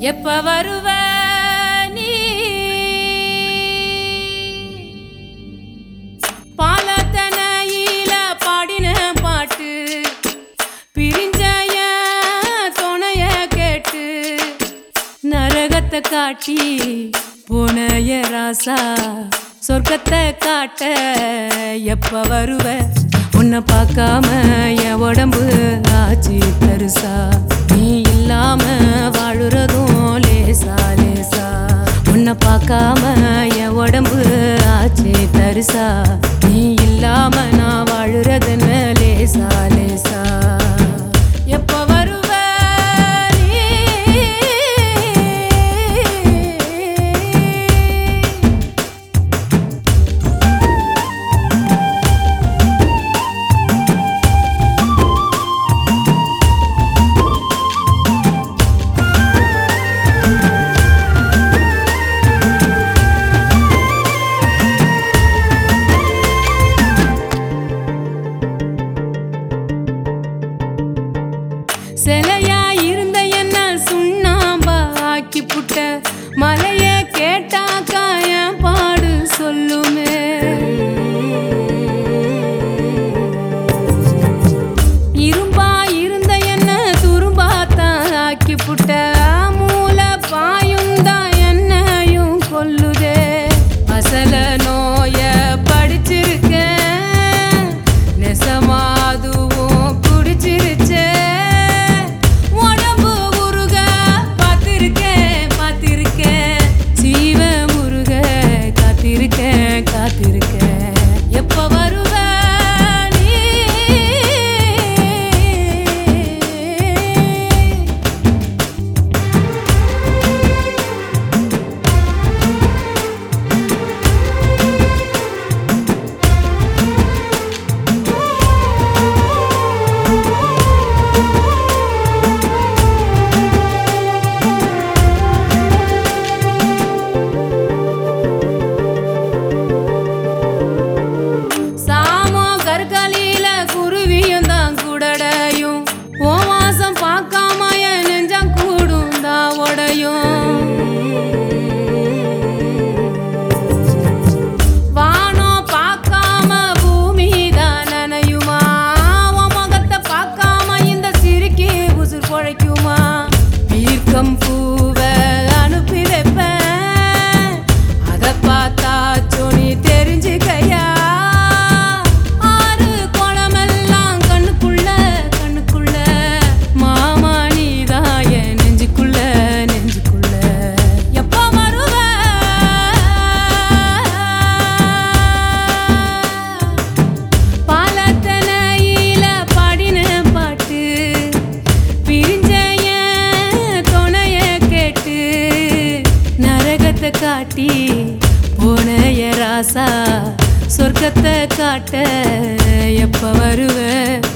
எப்ப வருவ நீ பாலத்தனையில பாடின பாட்டு பிரிஞ்சய துணைய கேட்டு நரகத்தை காட்டி போனய ராசா சொர்க்கத்தை காட்ட எப்ப வருவ உன்னை பார்க்காம என் உடம்பு ஆச்சு பெருசா நீ இல்லாம வாழுறதும் லேசா லேசா உன்னை பார்க்காம என் உடம்பு ஆச்சு பெருசா நீ இல்லாம நான் வாழுறதுன்னு லேசா லேசா எப்ப வருவ சிலையா இருந்த என்ன சுண்ணாம்பா ஆக்கி புட்ட மலைய கேட்டாக்கா என் பாடு சொல்லுமே இரும்பா இருந்த என்ன துரும்பாத்தான் ஆக்கி புட்ட மூல பாயும் தான் என்னையும் கொல்லுதே அசல நோய படிச்சிருக்கேன் நெசமாதுவும் குடிச்சிருச்சே காத்திருக்கேன் எப்ப வருவ நீ கற்களில குருவியும் தான் குடடையும் ஓ வாசம் பார்க்காம என் நெஞ்சம் கூடும் தான் உடையும் வானம் பார்க்காம பூமி தான் நனையுமா உன் முகத்தை பார்க்காம இந்த சிரிக்கி உசுர் பொழைக்குமா தீர்க்கம் பூவை அனுப்பி வைப்பேன் அதை பார்த்தா சொனி தெரிஞ்சுக்கையா காட்டி போனய ராசா சொர்க்கத்தை காட்ட எப்ப வருவ